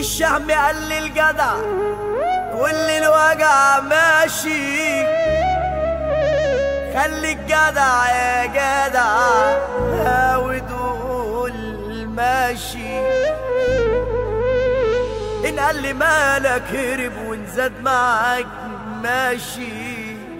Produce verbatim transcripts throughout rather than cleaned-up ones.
الشهم قال لي الجدع كل الوجع ماشي، خلي الجدع يا جدع ودول ماشي. إن قال لي مالك هرب وإن زاد معاك ماشي،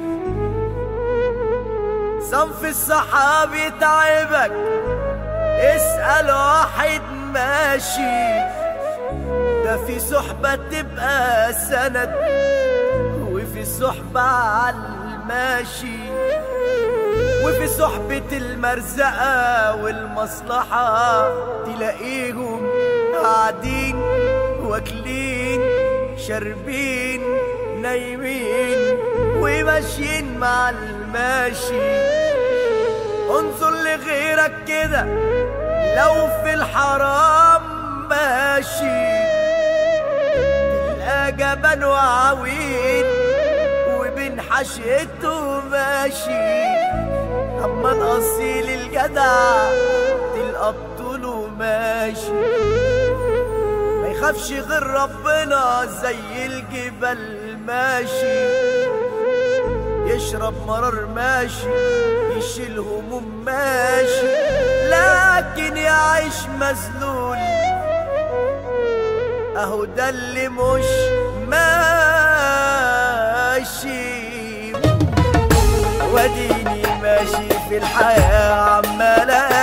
صنف الصحاب يتعبك اسأل واحد ماشي. ده في صحبة تبقى سند وفي صحبة عالماشي، وفي صحبة المرزقة والمصلحة تلاقيهم قاعدين واكلين شاربين نايمين وماشيين مع الماشي. انظر لغيرك كده لو في الحرام ماشي، تلقى جبان وعويل وبين حشيته ماشي. اما الاصيل الجدع تلقى بطوله ماشي، ما يخافش غير ربنا زي الجبل ماشي. يشرب مرار ماشي يشيل هموم ماشي، لكن يعيش مذلول اهو ده اللي مش ماشي. وديني ماشي في الحياة عمال